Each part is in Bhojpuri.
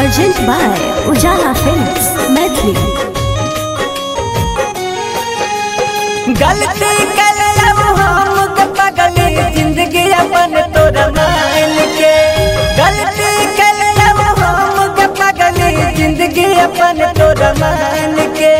Urgent by Ujala Films, Maithili. गलती कर हम पगली जिंदगी अपन तोरा मान के। गलती कर हम पगली जिंदगी अपन तोरा मान के।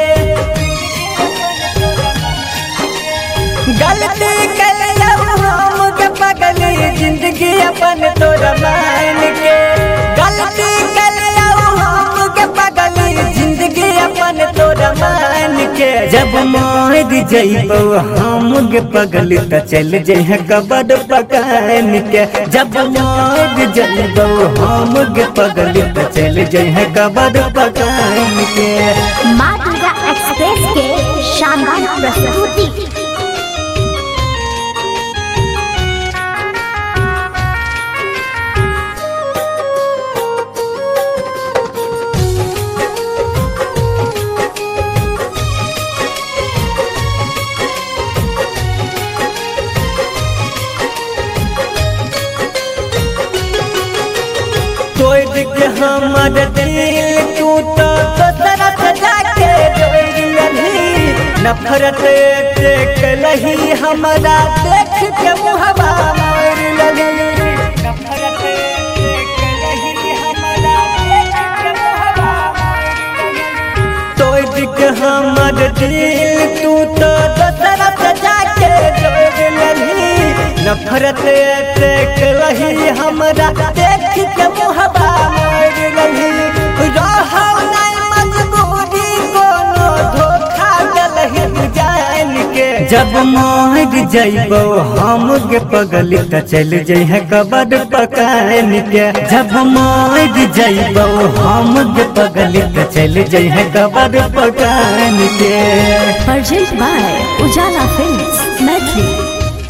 गलती कर हम पगली जिंदगी अपन तोरा मान के। गलती कर हम पगली जिंदगी अपन तोरा मान के। जब मर जइबो हम गे पगली त चल जइह कबर पकान के। जब मर जइबो हम गे पगली त चल जइह कबर पकान के। माँ दुर्गा एक्सप्रेस के शानदार प्रस्तुति। तोड़ के हमर दिल तू तो तरफ जाके जोड़ी नफरत देख लही हमारा देख के मुहबा मार लही। नफरत देख लही हमारा देख के मुहबा मार लही। तोड़ के हमर दिल तू तो तरफ जाके जोड़ी नफरत देख लही हमारा देख के मुहबा मार लही। रहो नहीं मजबूरी कोनो धोखा दलही जान के। जब मर जइबो हम गे पगली त चल जइह कबर पकान के। जब मर जइबो हम गे पगली त चल जइह कबर पकान के। Urgent by Ujala Films, Maithili.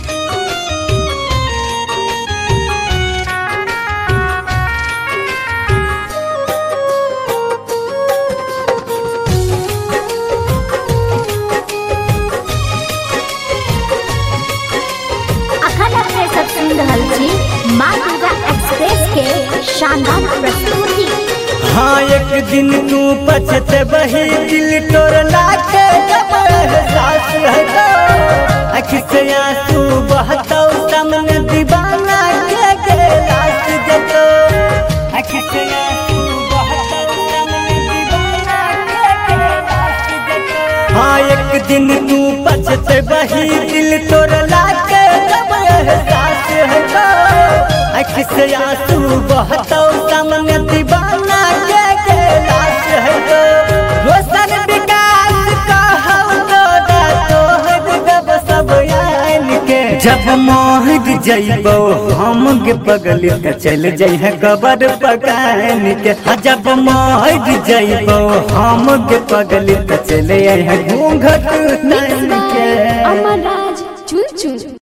माँ दुर्गा एक्सप्रेस के शानदार प्रस्तुति। हाँ एक दिन तू पछते बही दिल तोड़ला के जब एहसास है तो आँख से आंसू बहतो सामने दीवाना के लाश जतो। आँख से आंसू बहतो सामने दीवाना के लाश जतो। हाँ एक दिन तू पछते बही दिल तोड़ला के जब एहसास है तो आँख से आंसू बहतो सामने दीवाना के लाश है तो। रोशन विकास कहौ तोहर गब सब आन के। जब मर जइबो हम गे पगली त चल जइह कबर पकान के। जब मर जइबो हम गे पगली त चल जइह घूंघट तान के। अमरराज चुन चुन।